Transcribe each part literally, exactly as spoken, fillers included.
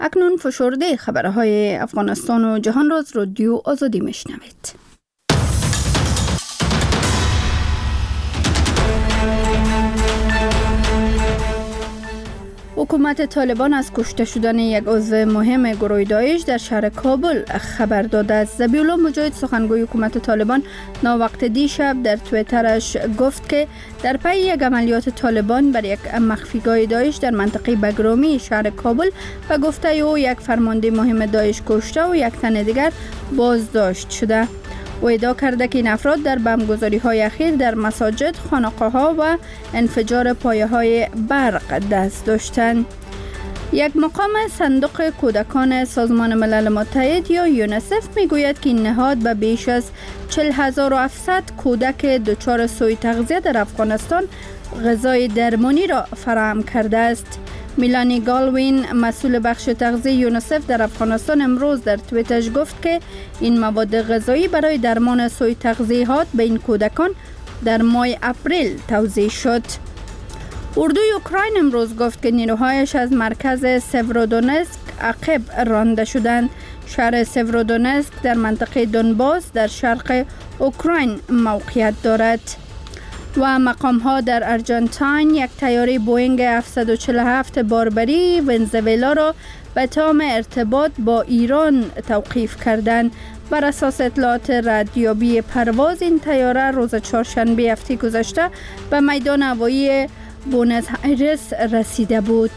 اکنون فشرده خبرهای افغانستان و جهان را از رادیو آزادی میشنوید. حکومت طالبان از کشته شدن یک عضو مهم گروه داعش در شهر کابل خبر داده است. ذبیح الله مجاهد سخنگوی حکومت طالبان ناوقت دیشب در توییترش گفت که در پی یک عملیات طالبان بر یک مخفیگاه داعش در منطقه بگرامی شهر کابل و گفته او یک فرمانده مهم داعش کشته و یک تن دیگر بازداشت شده. او ادعا کرده که این افراد در بمبگذاری‌های اخیر در مساجد، خانقاه‌ها و انفجار پایه‌های برق دست داشتند. یک مقام صندوق کودکان سازمان ملل متحد یا یونیسف میگوید که این نهاد به بیش از چهل هزار و هفتصد کودک دچار سوء تغذیه در افغانستان غذای درمانی را فراهم کرده است. میلانی گالوین مسئول بخش تغذیه یونیسف در افغانستان امروز در توییترش گفت که این مواد غذایی برای درمان سوء تغذیه‌ات به این کودکان در ماه اپریل توزیع شد. اردوی اوکراین امروز گفت که نیروهایش از مرکز سورودونسک عقب رانده شدند. شهر سورودونسک در منطقه دونباس در شرق اوکراین موقعیت دارد. و مقام ها در ارژانتین یک طیاره بوئینگ هفتصد و چهل و هفت باربری ونزوئلا را به تام ارتباط با ایران توقیف کردند. بر اساس اطلاعات ردیابی پرواز این طیاره روز چهارشنبه هفته گذشته به میدان هوایی بونس آیرس رسیده بود.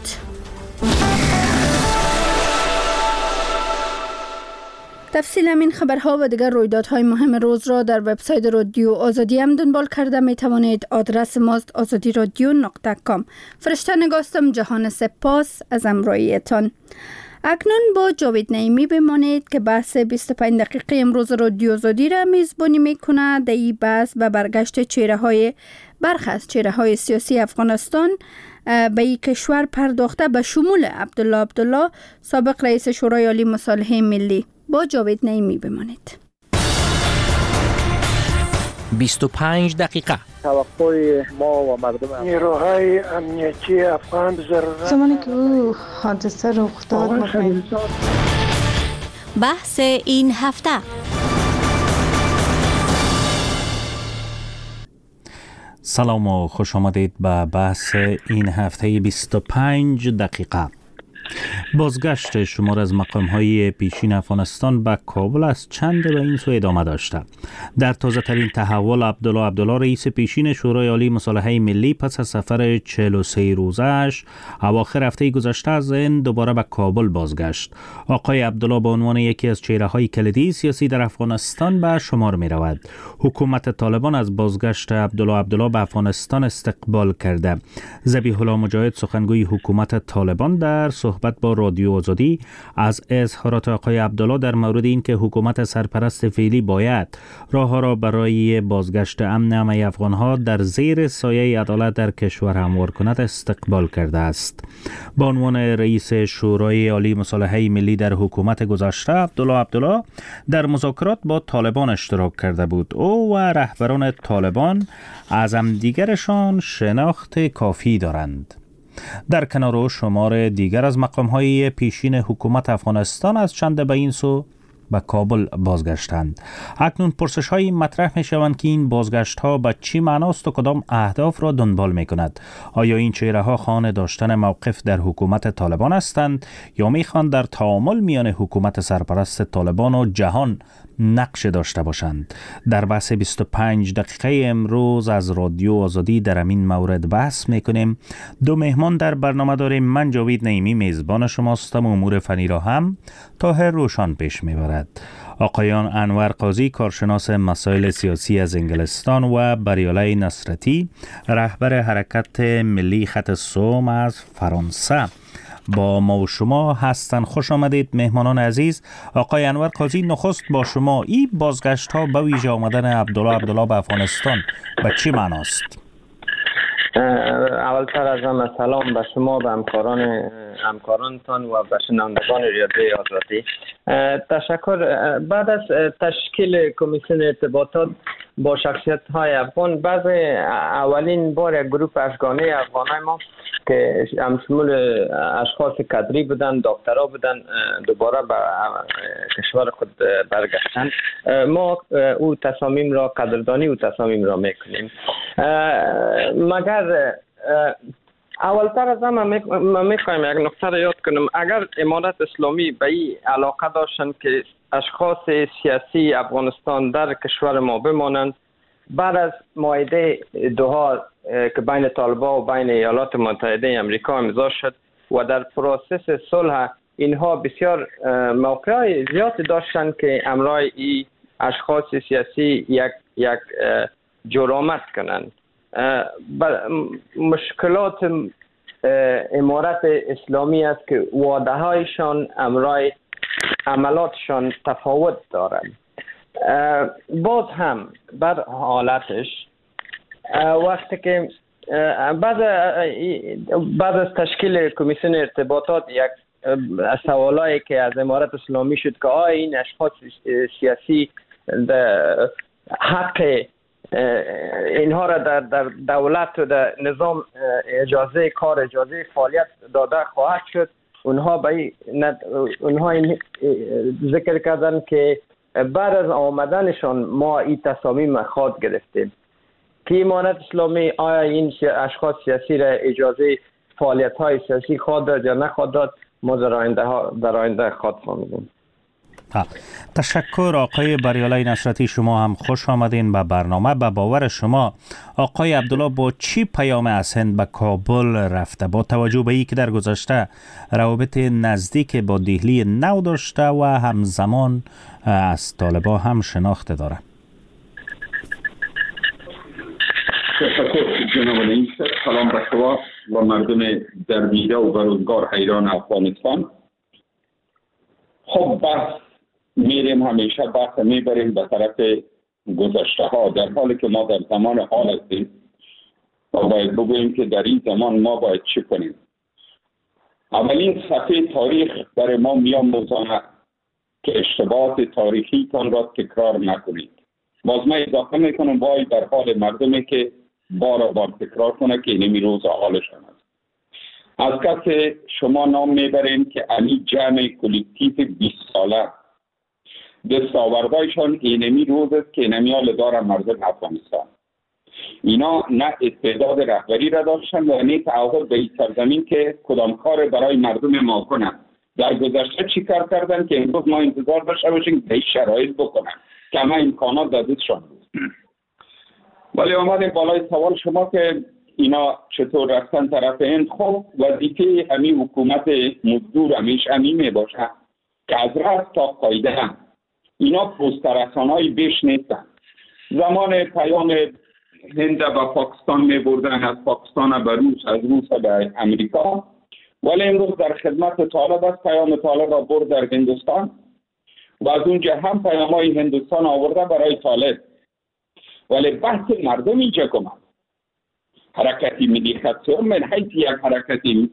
تفصیل همین خبرها و دیگر رویدادهای مهم روز را در وبسایت رادیو آزادی هم دنبال کرده می توانید. آدرس ماست آزادی رادیو نقطه کام. فرشته نگاستم. جهان سپاس از همراهیتان. اکنون با جاوید نعیمی بمانید که بحث بیست و پنج دقیقه امروز رادیو آزادی را میزبانی میکنه. در این بحث به برگشت چهره های برخی از چهره های سیاسی افغانستان به این کشور پرداخته به شمول عبدالله عبدالله سابق رئیس شورای عالی مصالحه ملی. با جاوید نعیمی بمانید. بیست و پنج دقیقه. توقع ما و مردم نیروهای امنیتی افغان ضرورت زمانی که او حادثه رخ داد بحث این هفته. سلام و خوش آمدید به بحث این هفته بیست و پنج دقیقه. بازگشت شمار از مقام‌های پیشین افغانستان به کابل از چند به این سو ادامه داشته. در تازه ترین تحول عبدالله عبدالله رئیس پیشین شورای عالی مصالحه ملی پس از سفر چهل و سه روزه‌اش اواخر هفته گذشته از هند دوباره به کابل بازگشت. آقای عبدالله به عنوان یکی از چهره‌های کلیدی سیاسی در افغانستان به شمار می رود. حکومت طالبان از بازگشت عبدالله عبدالله به افغانستان استقبال کرده. ذبیح الله مجاهد سخنگوی حکومت طالبان در صحبت با رادیو آزادی از اظهارات آقای عبدالله در مورد اینکه حکومت سرپرست فعلی باید راه‌ها را برای بازگشت امن همه افغان‌ها در زیر سایه عدالت در کشور هموار کند استقبال کرده است. به عنوان رئیس شورای عالی مصالحه ملی در حکومت گذشته عبدالله عبدالله در مذاکرات با طالبان اشتراک کرده بود. او و رهبران طالبان از همدیگرشان شناخت کافی دارند. در کنار او شمار دیگر از مقام‌های پیشین حکومت افغانستان از چند به این سو به کابل بازگشتند. اکنون پرسش‌هایی مطرح می‌شوند که این بازگشت‌ها به چی معناست و کدام اهداف را دنبال می‌کند. آیا این چهره‌ها خواهان داشتن موقف در حکومت طالبان هستند یا می‌خواهند در تعامل میان حکومت سرپرست طالبان و جهان نقش داشته باشند؟ در بحث بیست و پنج دقیقه امروز از رادیو آزادی در این مورد بحث می‌کنیم. دو مهمان در برنامه داریم. من جاوید نعیمی میزبان شماستم و امور فنی را هم طاهر روشان پیش می‌برد. آقایان انور قاضی کارشناس مسائل سیاسی از انگلستان و بریاله نصرتی رهبر حرکت ملی خط سوم از فرانسه با ما و شما هستن. خوش آمدید مهمانان عزیز. آقای انور قاضی نخست با شما، این بازگشت ها به ویژه آمدن عبدالله عبدالله به افغانستان به چی معناست؟ اولتر از همه سلام به شما، به همکاران همکارانتان و به شنوندگان رادیو آزادی. تشکر. بعد از تشکیل کمیسیون ارتباطات با شخصیت های افغان، بعد اولین بار یک گروه افغانی افغانای ما که همشمول اشخاص کادری بودن، دکترها بودن، دوباره به کشور خود برگشتن. ما او تصامیم را قدردانی او تصامیم را میکنیم. مگر اولتر از همه ما میخوایم یک نکته را یاد کنم. اگر امارت اسلامی به این علاقه داشتن که اشخاص سیاسی افغانستان در کشور ما بمانند، بعد از معاهده دوحا که بین طالبان و بین ایالات متحده امریکا امضا شد و در پروسس صلح اینها بسیار موقعی زیادی داشتند که امرای این اشخاص سیاسی یک یک جرامت کنند. مشکلات امارت اسلامی است که وعده هایشان امرای عملاتشان تفاوت دارند. باز هم بر حالتش وقتی که بعد بعد از تشکیل کمیسیون ارتباطات یک سوالایی که از امارت اسلامی شد که آیا این اشخاص سیاسی حق اینها را در, در دولت و در نظام اجازه کار، اجازه فعالیت داده خواهد شد، اونها به اونها این ذکر کردن که بعد از آمدنشان ما این تصامیم خود گرفتیم که امارت اسلامی آیا این اشخاص سیاسی را اجازه فعالیت های سیاسی خود داد یا نخواهد داد، ما در آینده در آینده خود فهمیدیم. تشکر آقای بریالای نصرتی، شما هم خوش آمدین به برنامه. به باور شما آقای عبدالله با چی پیام از هند به کابل رفته، با توجه به اینکه در گذشته روابط نزدیک با دهلی نو داشته و همزمان از طالبان هم شناخته داره؟ تشکر جناب رئیس. سلام به شما و مردم در میده و بروزگار حیران افغانستان. خب بس میریم همیشه بحث میبریم به طرف گذشته ها، در حالی که ما در زمان حال هستیم و باید بگوییم که در این زمان ما باید چی کنیم. اولین صفحه تاریخ برای ما میآموزاند که اشتباهات تاریخی تان را تکرار نکنید. باز من اضافه میکنم وای در حال مردمی که بار بار تکرار کنه که اینمی روز حالشان است. از کس شما نام میبریم که امی جمع کلکتیو بیست ساله دستاوردهایشان اینمی روز است که اینمی حال دارن مردم افغانستان. اینا نه استعداد رهبری را داشتن و نه تعهد به این سرزمین که کدام کار برای مردم ما کنن. در گذشته چی کار کردن که امروز ما انتظار داشته باشیم به این شرایط بکنن که همه امکانات دادشان بود. ولی آمده بالای سوال شما که اینا چطور رفتن طرف هند. خب وظیفه همین حکومت مزدور همیشه همین می باشه که از رأس تا قاعده هم اینا پسترسانهای بیش نیستن. زمان پیام هند به پاکستان می بردن، از پاکستان به روس، از روس به امریکا، ولی امروز در خدمت طالب است. پیام طالب را برد در هندوستان و از اونجا هم پیام های هندوستان آورده برای طالب. ولی بحث مردم اینجا کنم. حرکتی ملی خطیم من حیث یک حرکتی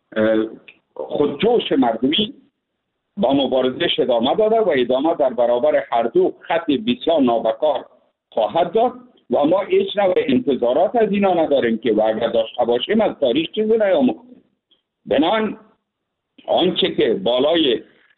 خودجوش مردمی با مبارزش ادامه داده و ادامه در برابر هر دو خط بسیار نابکار خواهد داد و ما هیچ نوع انتظارات از اینا نداریم که و اگر داشته باشیم از تاریخ چیزی نیاموختیم. بنابراین آنچه که بالای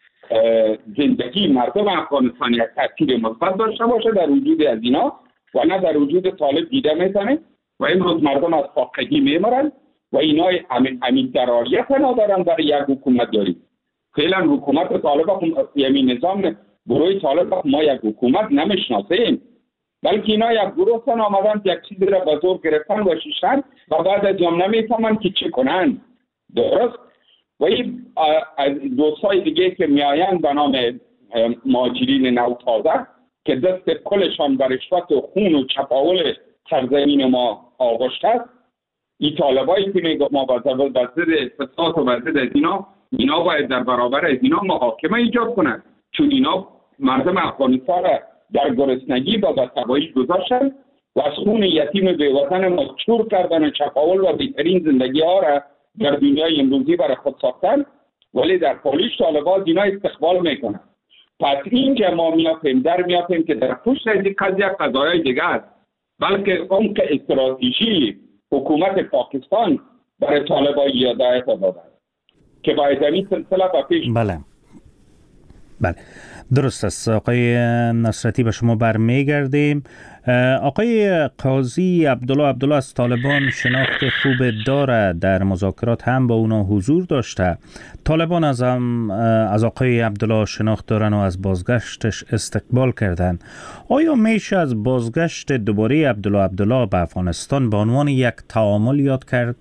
زندگی مردم افغانستان یک تاثیر مثبت داشته باشه در وجود از اینا و نه در وجود طالب دیده میتونه و امروز مردم از فاقگی میمرن و اینا امید درایت ندارن برای یک حکومت داری. فعلا حکومت طالب یعنی نظام گروه طالب ما یک حکومت نمیشناسیم، بلکه اینا یک گروه سن آمدن یک چیزی را به زور گرفتن و شیشتن و بعد از جام نمیفهمن که چه کنن. درست؟ و این دوستای دیگه که میاین به نام مهاجرین نو تازه که دست کلشان بر رشوت و خون و چپاول سرزمین ما آغشته است، این طالبایی که میگه ما با ضد فساد و ضد از اینا اینا باید در برابر از اینا محاکمه ایجاد کنند، چون اینا مردم افغانستان را در گرسنگی و بدتبایی گذاشتن و از خون یتیم بیوطن ما چور کردن و چپاول و بهترین زندگی ها را در دنیای امروزی برای خود ساختن، ولی در پالیش طالبان اینا استقبال میکنن. پس اینجا ما میافیم در میافیم که در پشت از این قضیه قضایای دیگه است، بلکه اون که استراتژی حکومت پاکستان برای طالبان هدایت دادن که باید این سلسله با پیش. بله بله درست است. آقای نصرتی به شما برمیگردیم. آقای قاضی عبدالله عبدالله از طالبان شناخت خوب داره، در مذاکرات هم با اونا حضور داشته. طالبان از هم از آقای عبدالله شناخت دارن و از بازگشتش استقبال کردن. آیا میشه از بازگشت دوباره عبدالله عبدالله به افغانستان به عنوان یک تعامل یاد کرد؟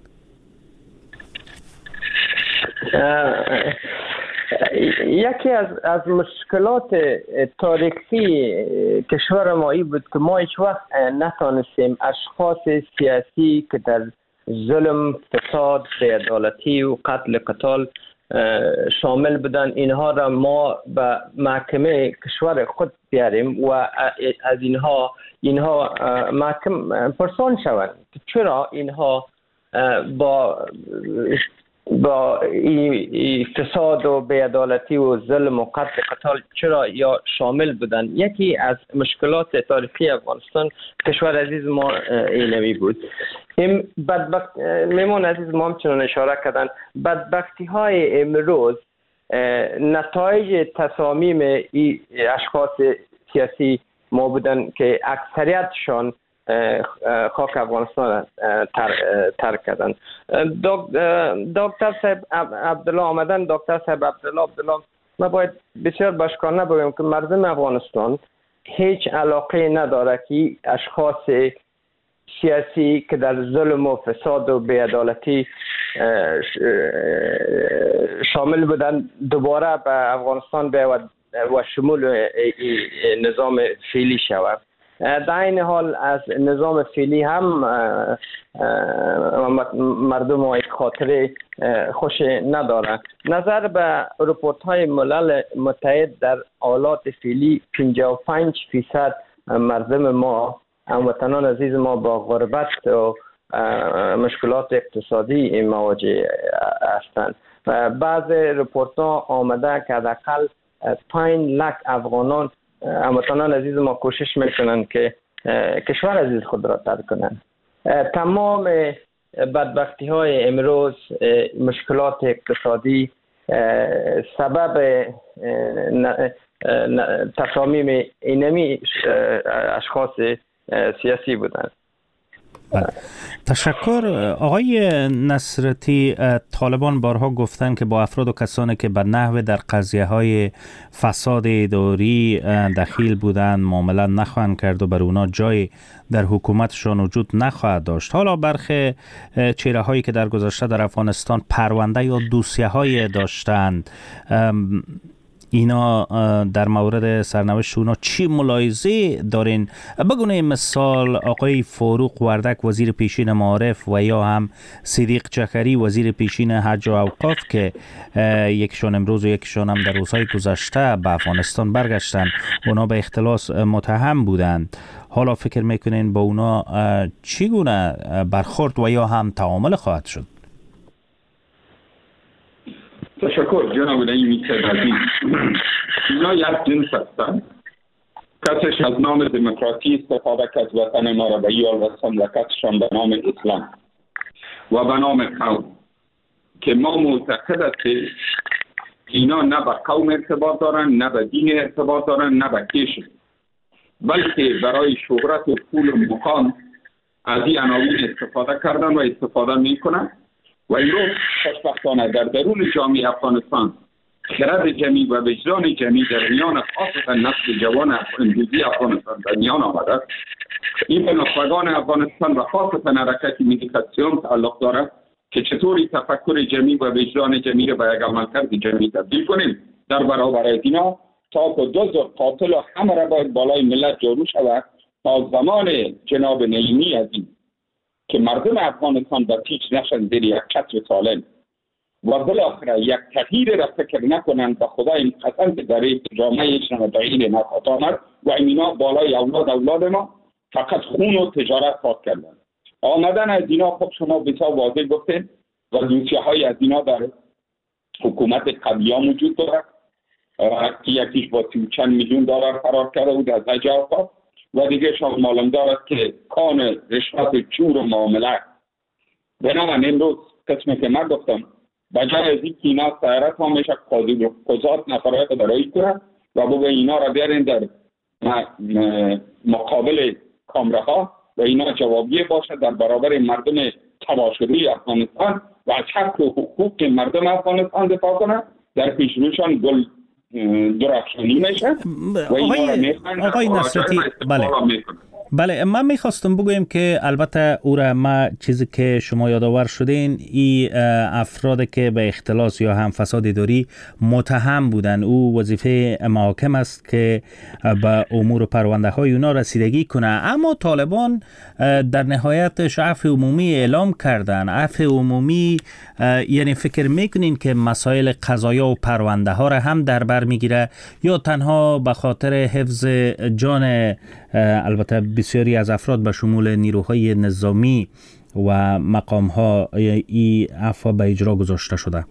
یکی از از مشکلات تاریخی کشور ما این بود که ما هیچ وقت نتانستیم اشخاص سیاسی که در ظلم، فساد، بی‌عدالتی و قتل قتال شامل بودن اینها را ما به محکمه کشور خود بیاریم و از اینها اینها محکم پرسان شوند که چرا اینها با با ای فساد و بی‌عدالتی و ظلم و قتل قتال چرا یا شامل بودن. یکی از مشکلات تاریخی افغانستان کشور عزیز ما اینوی بود. این بدبخت میمون عزیز ما همچنان اشاره کردن بدبختی های امروز نتایج تصامیم ای اشخاص سیاسی ما بودن که اکثریتشان خاک افغانستان ترک کردن. دکتر صاحب عبدالله آمدن، دکتر صاحب عبدالله عبدالله ما باید بسیار بشکانه بگویم که مردم افغانستان هیچ علاقه نداره که اشخاص سیاسی که در ظلم و فساد و بی‌عدالتی شامل بودن دوباره به افغانستان بیاید و شمول نظام فعلی شود. در این حال از نظام فعلی هم مردم ها یک خاطره خوش ندارند. نظر به رپورت های ملل متحد در حالات فعلی پنجاه و پنج درصد مردم ما، هموطنان عزیز ما، با غربت و مشکلات اقتصادی مواجه هستند. بعض رپورت ها آمده که حداقل پنج لک افغانان هموطنان عزیز ما کوشش میکنند که کشور عزیز خود را ترک کنند. تمام بدبختی های امروز، مشکلات اقتصادی سبب تصامیم اینمی اشخاص سیاسی بودند. تشکر. آقای نصرتی، طالبان بارها گفتن که با افراد و کسانی که به نحو در قضیه های فساد اداری دخیل بودند معامله نخواهند کرد و بر اونا جای در حکومتشان وجود نخواهد داشت. حالا برخی چهره هایی که در گذشته در افغانستان پرونده یا دوسیه های داشتند، اینا در مورد سرنوشت اونا چی ملاحظه دارین؟ بگونه مثال آقای فاروق وردک وزیر پیشین معارف و یا هم صدیق جکری وزیر پیشین حج و اوقاف که یکشان امروز و یکشان هم در روزهای گذشته به افغانستان برگشتن، اونا به اختلاس متهم بودند. حالا فکر میکنین با اونا چگونه برخورد و یا هم تعامل خواهد شد؟ تشکر جناب نعیمی عزیز. اینا یک جنس هستند. کسش از نام دموکراسی استفاده کرد وطن ما را به یال رساند و کسشان به نام اسلام و به نام قوم که ما معتقد هستیم اینا نه به قوم ارتباط دارن، نه به دین ارتباط دارن، نه به کشور، بلکه برای شهرت و پول و مقام از این عناوین استفاده کردن و استفاده میکنن. و امروز خوشبختانه در درون جامعه افغانستان خرد جمعی و وجدان جمعی در میان خاصتا نسل جوان امروزی افغانستان در میان آمده. این به نخبگان افغانستان و خاصتا حرکت مدیکاسیون تعلق دارد که چطوری تفکر جمعی و وجدان جمعی را به یک عملکرد جمعی تبدیل کنیم در برابر اینا تا که دزد و قاتل و همه را باید بالای ملت جارو شود. تا زمان جناب نعیمی عزیز که مردم افغانستان به پیچ نشن زیر یک چتر سالم و بالاخره یک تغییر را فکر نکنند به خدا این قسم که در جامعه ایشان تغییر نخواهد آمد و اینا بالای اولاد اولاد ما فقط خون و تجارت خواهد کردن. آمدن از اینا خب شما بسیار واضح گفتین و دوسیه های از اینا در حکومت قبلیه وجود دارد که یکیش با سی و چند میلیون دلار قرار کرده بود از حج اوقاف و دیگه شما معلوم دارد که کان رشوت چور و معامله. بنابراین امروز قسمی که من گفتم بجای از این اینا سیارت ها میشه قضات نفرات برای کنه و بگه اینا را بیارین در مقابل کامراها و اینا جوابیه باشه در برابر مردم تباشری افغانستان و از حق و حقوق مردم افغانستان دفاع کنه. در پیش روشان گل درخشانی میشه و اینا را میخوان آقای نصرتی بله بله من میخواستم بگویم که البته او را ما چیزی که شما یادآور شدین این افراد که به اختلاس یا هم فساد اداری متهم بودن او وظیفه محاکم است که به امور و پرونده های اونا رسیدگی کنه، اما طالبان در نهایتش عفو عمومی اعلام کردن. عفو عمومی یعنی فکر میکنین که مسائل قضایا و پرونده ها را هم در بر میگیره یا تنها به خاطر حفظ جان البته بسیاری از افراد به شمول نیروهای نظامی و مقام‌ها این عفو به اجرا گذاشته شده؟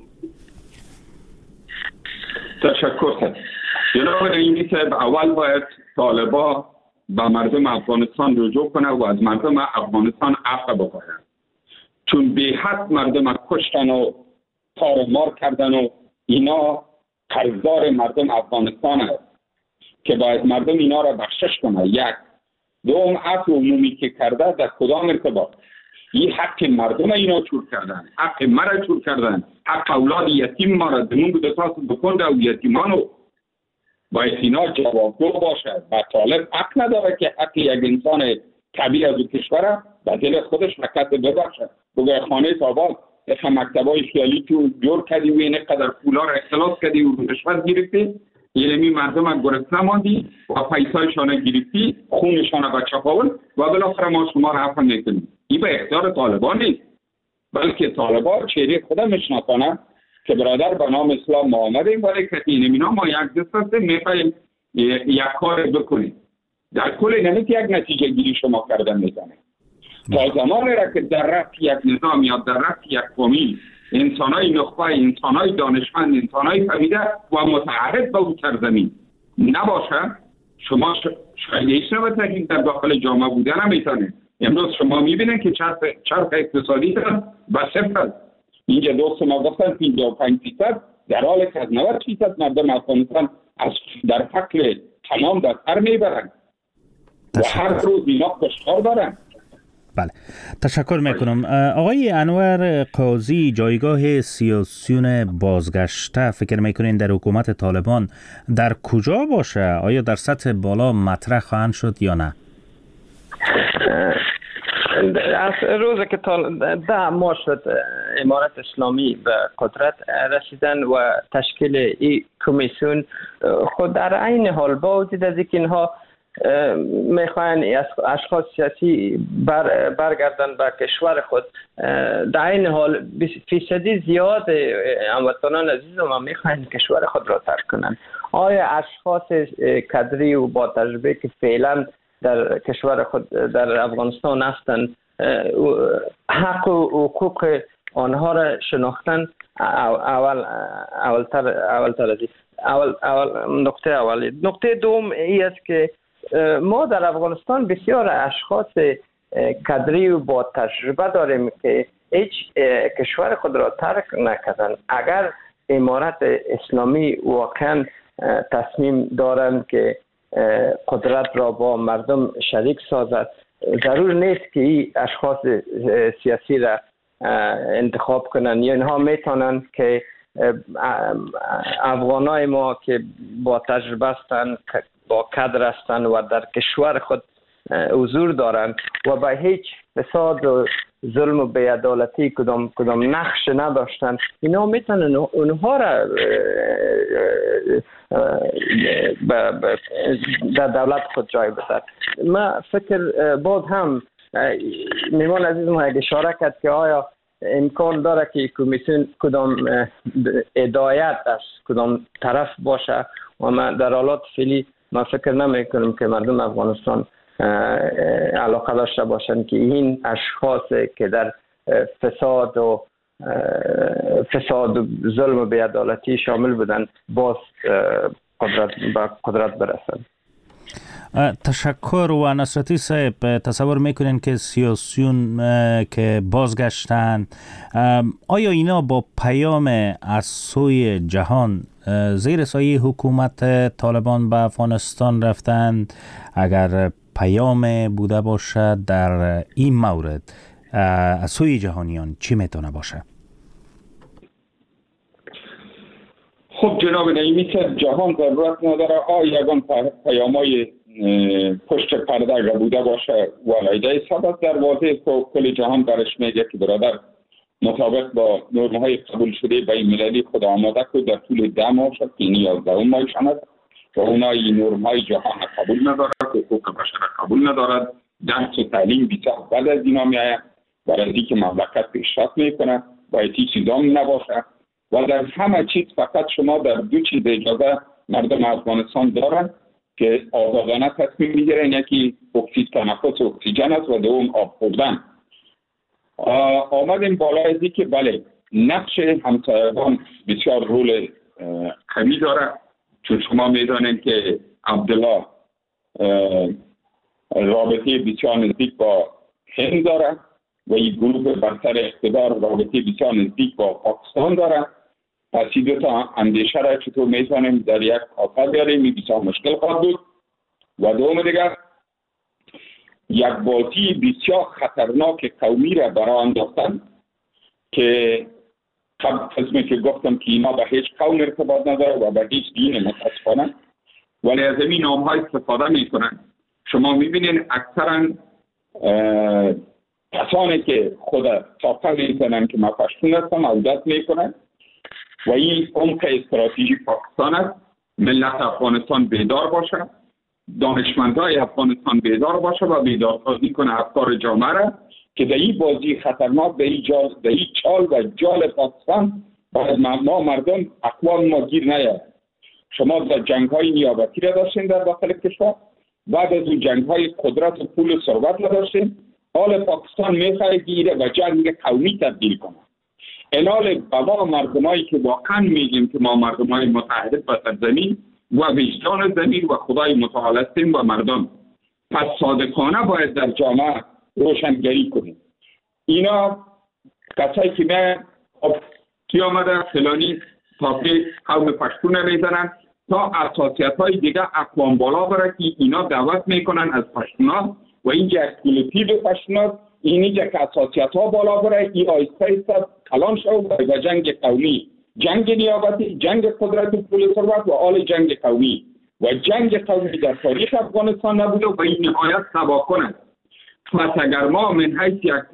تشکر. جناب رئیس صاحب، اول باید طالبان به مردم افغانستان رجوع کنه و از مردم افغانستان عفو بخواهند، چون به حد مردم کشتن و تار مار کردن و اینا قرضدار مردم افغانستان است که باید مردم اینا را بخشش کنه. یک دوم عفو عمومی که کرده در کدام ارتباط؟ این حق مردم اینا چور کردن، حق مرا چور کردن، حق اولاد یتیم ما را دمون بود اساس بکنده و یتیمانو باید اینا جوابگو باشه. و طالب حق نداره که حق یک انسان طبیعی از کشور به دل خودش مکت ببخشه. بگه خانه تابان اخه مکتبای خیالی تو جور کردی و اینه قدر پولا را اختلاس کردی و رشوت گرفتی، یعنی مردم ها گرسنه ماندی و پیسایشان گرفتی، خونشان به چپاول و بالاخره ما شما را عفو میکنیم. این به اختیار طالبان نیست، بلکه طالبان چهره خدا میشناسانه که برادر به نام اسلام ما آمدیم ولی که این اینا ما یک دست هستیم میخواییم یک کار بکنیم. در کل نمیت یک نتیجه گیری شما کردن میزنه. تا زمانی را که در رفت یک نظام یا در رفت یک قومی انسانای نخبه، انسانای دانشمند، انسانای فهمیده و متعهد به اون سرزمین نباشه، شما شاید ایش نبتگید در داخل جامعه بوده نمیتونه. امروز شما میبینید که چرخ, چرخ اقتصادی به صفر. اینجا دوست ما گفتن پنجاه و پنج فیصد در حال که از نود فیصد مردم افغانستان از در فقر تمام در سر میبرند و هر روز اینا کشتار دارن. بله تشکر میکنم. آقای انور قاضی، جایگاه سیاسیون بازگشته فکر میکنین در حکومت طالبان در کجا باشه؟ آیا در سطح بالا مطرح خواهند شد یا نه؟ از روز که ده ماه شد امارت اسلامی به قدرت رسیدن و تشکیل این کمیسیون، خود در عین حال با وجود از اینکه اینها میخواین اشخاص سیاسی بر برگردن به کشور خود، در این حال فیصدی زیاد هموطنان عزیز ما میخواین کشور خود را ترک کنند. آیا اشخاص کادری و با تجربه که فعلا در کشور خود در افغانستان هستند حق و حقوق آنها را شناختن؟ اول اولتر اولتر از اول اول نکته اولی. نکته دوم این است که ما در افغانستان بسیار اشخاص کادری و با تجربه داریم که هیچ کشور خود را ترک نکردن. اگر امارت اسلامی واقعا تصمیم دارند که قدرت را با مردم شریک سازد، ضرور نیست که این اشخاص سیاسی را انتخاب کنند. یا اینها میتونند که افغانای ما که با تجربه هستند، با کادر هستند و در کشور خود حضور دارند و به هیچ فساد و ظلم و بی‌عدالتی کدام کدام نقش نداشتند، اینا میتونن اونها را در دولت خود جای بدن. ما فکر باز هم میمان عزیز ما اگه اشاره کرد که آیا امکان داره که کمیسیون کدام هدایت از کدام طرف باشه و ما در حالات فعلی ما فکر نمی کنیم که مردم افغانستان علاقه داشته باشند که این اشخاص که در فساد و فساد و ظلم و بی‌عدالتی شامل بودن باز قدرت به قدرت برسند. تشکر. و نصرتی صاحب، تصور میکنین که سیاسیون که بازگشتن، آیا اینا با پیام از سوی جهان زیر سایه حکومت طالبان به افغانستان رفتند؟ اگر پیام بوده باشد در این مورد از سوی جهانیان چی میتونه باشه؟ خب جناب نعیمی که جهان ضرورت نداره آ یگان پیامای پشت پرده اگر بوده باشه ولیده سبب در واضح کل جهان برش میگه که برادر مطابق با نرم‌های قبول شده بین المللی خود آماده که در طول ده ماه شد که نیازده ماهشان است و اونایی نرم‌های جهان قبول ندارد، حقوق بشر قبول ندارد، درس و تعلیم بسیار بعد از اینا میآید برای اینکه مملکت پیشرفت میکنه باید هیچ چیزا نباشه و در همه چیز فقط شما در دو چیز اجازه مردم افغانستان دارن که آزادانه تصمیم میگیرن، یکی اکسید تنفس و اکسیژن است و دوم آب خوردن. آمدیم بالا ازی که بله نقش همسایگان بسیار رول قوی داره، چون شما میدانید که عبدالله رابطه بسیار نزدیک با هند داره و این گروه برتر اقتدار رابطه بسیار نزدیک با پاکستان داره. پس این دو تا اندیشه را چطور میتونیم در یک کافه بیاریم این بسیار مشکل خواهد بود. و دوم دیگر یک بازی بسیار خطرناک قومی را برای انداختن که قسمی که گفتم که اینا به هیچ قوم ارتباط نداره و به هیچ دین متاسفانه، ولی از این نام های استفاده میکنن. شما میبینین اکثرا کسانی که خود تاقه میکنن که ما پشتون هستم عودت میکنن و این عمق استراتژی پاکستان است. ملت افغانستان بیدار باشه، دانشمندای افغانستان بیدار باشه و بیدارسازی کنه افکار جامعه را که در این بازی خطرناک در این جال در این چال و جال پاکستان باید ما مردم اقوام ما گیر نیاد. شما در جنگ های نیابتی را داشتین در داخل کشور، بعد از اون جنگ های قدرت و پول و ثروت را داشتین. حال پاکستان میخواد گیره و جنگ قومی تبدیل کنه. انال بابا مردمایی که واقعا میگیم که ما مردمای متحد با سرزمین و وجدان زمین و خدای متعال هستیم و مردم، پس صادقانه باید در جامعه روشنگری کنیم. اینا کسایی که میگن خب کی آمده فلانی تاپی قوم پشتون میزنن تا اساسیت های دیگه اقوام بالا بره که اینا دعوت میکنن از پشتونا و اینجا اکسکلوسیو پشتونا اینجا که اساسیت ها بالا بره ای آیسته ایسته کلان شد و جنگ قومی، جنگ نیابتی، جنگ قدرت و پول ثروت و آل جنگ قومی و جنگ قومی در تاریخ افغانستان نبوده و این نهایت تباکن است. پس اگر ما من حیث یک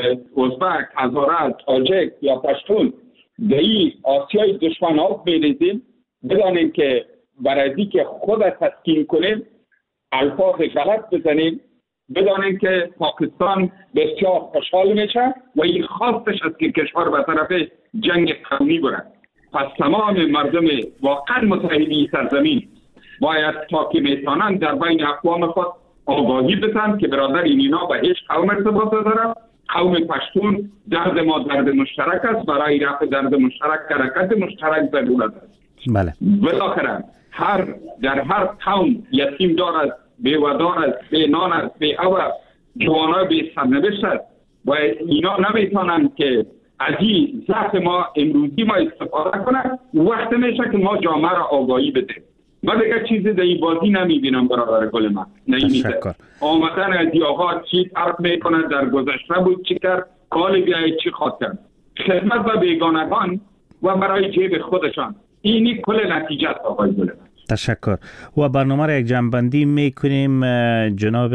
ازبک، هزاره، تاجک یا پشتون در این آسیای دشمن ها بریزیم، بدانیم که برای که خود تسکین کنیم الفاظ غلط بزنیم، بدانیم که پاکستان بسیار خوشحال میشه و این خواستش است که کشور به طرف جنگ قومی بره. پس تمام مردم واقعا متحدی سرزمین باید تا که میتونن در بین اقوام خود آگاهی بدن که برادر اینا به هیچ قوم ارتباط نداره. قوم پشتون درد ما درد مشترک است، برای رفع درد مشترک حرکت مشترک ضرورت است. بله. بالاخره هر در هر قوم یتیم دار است، بیودار است، بی نان است، بی آب است، جوانای بی سرنوشت است و اینا نمیتونن که از این ضعف ما امروزی ما استفاده کنن. وقت میشه که ما جامعه را آگاهی بده. من دیگه چیزی در این بازی نمیبینم برادر گل من. تشکر. آمدن از این آقا چی طرف میکنه، در گذشته بود چی کرد، کال بیایی چی خواهد کرد، خدمت به بیگانگان و برای جیب خودشان. اینی کل نتیجه است آقای گل من. تشکر. و برنامه را یک جنبندی میکنیم. جناب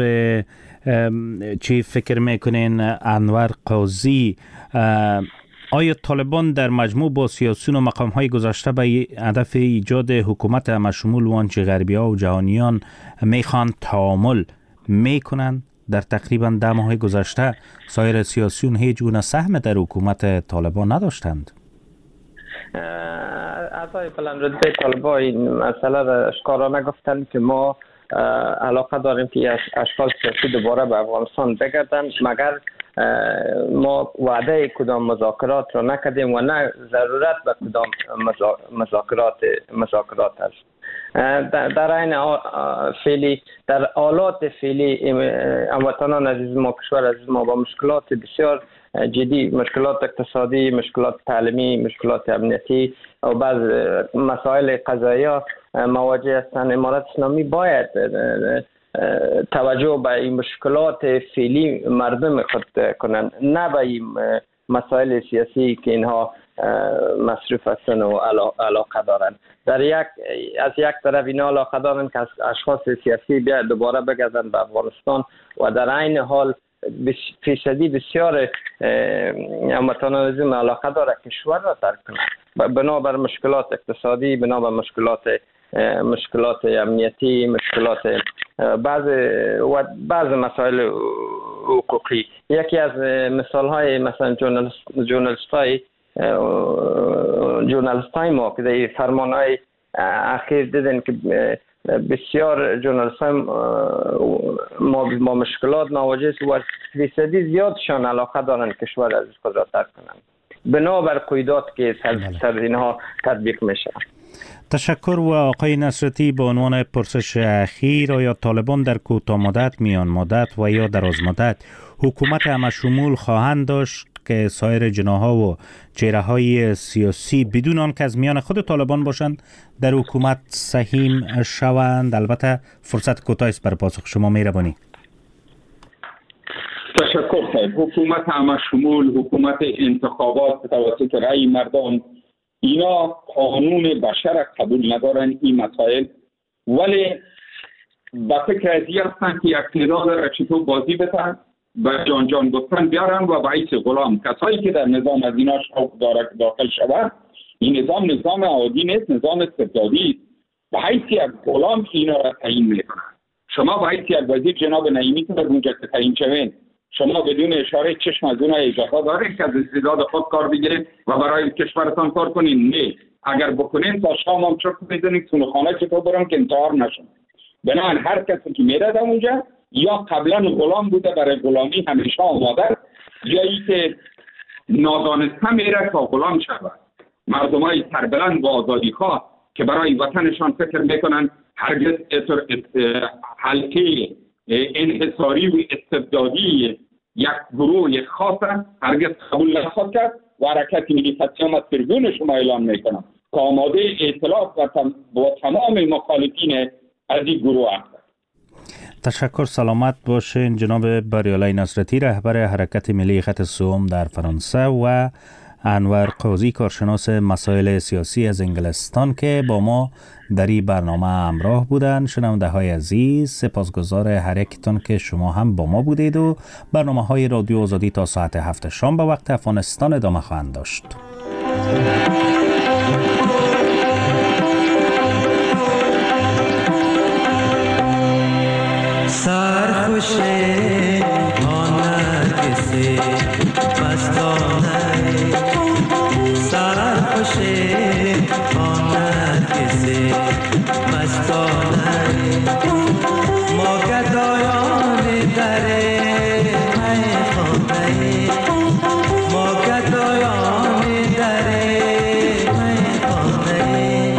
چی فکر میکنین انور قاضی، آیا طالبان در مجموع با سیاسیون و مقام های گذشته به هدف ایجاد حکومت همشمول و آنچه غربی ها و جهانیان میخوان تعامل میکنن؟ در تقریبا ده ماه گذشته سایر سیاسیون هیچ گونه سهم در حکومت طالبان نداشتند. اعضای بلندرتبه طالبان این مسئله را اشکارانه گفتن که ما علاقه داریم که اشکال سیاسی دوباره به افغانستان بگردن، مگر ما وعده کدام مذاکرات را نکردیم و نه ضرورت به کدام مذاکرات مذاکرات است. در این فعلی در حالات فعلی هموطنان عزیز ما کشور عزیز ما با مشکلات بسیار جدی، مشکلات اقتصادی، مشکلات تعلیمی، مشکلات امنیتی و بعض مسائل قضایی مواجه هستند. امارت اسلامی باید توجه به این مشکلات فعلی مردم خود کنند، نه به این مسائل سیاسی که اینها مصروف هستند و علاقه دارند. در یک از یک طرف اینا علاقه دارند که اشخاص سیاسی بیا دوباره بگردند به افغانستان و در عین حال فیصدی بسیار هموطنان عزیز علاقه داره کشور را ترک کنند بنابر مشکلات اقتصادی، بنابر مشکلات مشکلات امنیتی، مشکلات بعض و بعض مسائل حقوقی. یکی از مثال های مثلا جورنالیست های جورنالیست های ما که در فرمان های اخیر دیدن که بسیار جورنالیست های ما با مشکلات مواجه است و فیصدی زیادشان علاقه دارند کشور از خود را ترک کنند بنابر قیودات که سر اینها تطبیق میشه. تشکر. و آقای نصرتی به عنوان پرسش اخیر، آیا طالبان در کوتاه مدت، میان مدت و یا دراز مدت حکومت همشمول خواهند داشت که سایر جناح‌ها و چهره‌های سیاسی بدون آن که از میان خود طالبان باشند در حکومت سهیم شوند؟ البته فرصت کوتاهی است برای پاسخ شما، مهربانی. تشکر صاحب. حکومت همشمول، حکومت انتخابات توسط رأی مردم، اینا قانون بشر قبول ندارن این مسائل، ولی با فکر ازی هستن که اقتدار را چطور بازی بتن و جان جان گفتن بیارن و باعث غلام کسایی که در نظام از اینا شوق داره داخل شود. این نظام نظام عادی نیست، نظام استبدادی. به حیث یک غلام اینا را تعیین میکنن. شما به حیث یک وزیر جناب نعیمی که در اونجا که تعیین شوین، شما بدون اشاره چشم از اونها اجازه دارید که از استعداد خود کار بگیرید و برای کشورتان کار کنین؟ نه. اگر بکنین تا شام هم چرت میزنید تو خانه چطور برم که انتحار نشن. بنابراین هر کسی که میره در اونجا یا قبلا غلام بوده برای غلامی همیشه آماده، یا ای که نادانسته میره تا غلام شود. مردمای سربلند و آزادی خواه که برای وطنشان فکر میکنن هرگز حلقه انحصاری و استبدادی یک گروه یک خاصه هرگز قبول نخواهد کرد و حرکت ملی فتیان از تربون شما اعلان میکنم که آماده ائتلاف با تمام مخالفین از این گروه هست. تشکر. سلامت باشین جناب بریالای نصرتی، رهبر حرکت ملی خط سوم در فرانسه، و انور قاضی، کارشناس مسائل سیاسی از انگلستان که با ما در این برنامه همراه بودند. شنونده های عزیز، سپاسگزار هر یکتان که شما هم با ما بودید و برنامه های رادیو آزادی تا ساعت هفت شام به وقت افغانستان ادامه خواهند داشت. سرخوشه آن کسی مستانه، سرخوشه آن کسی مستانه، ما گدایان دره میخانه، ما گدایان دره میخانه،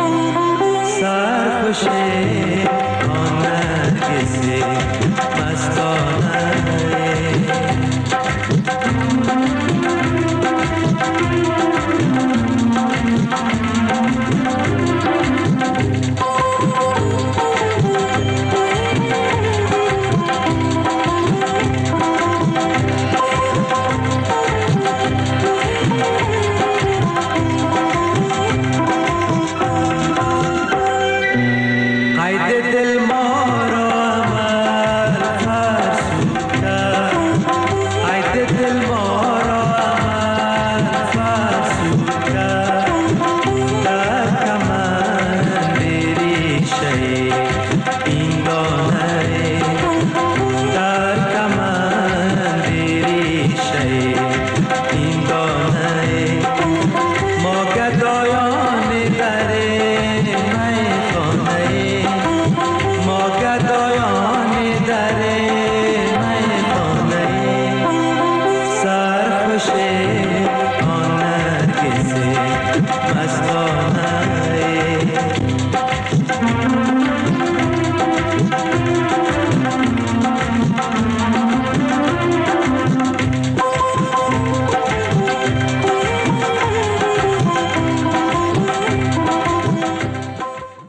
سرخوشه آن کسی مستانه. قید دل ما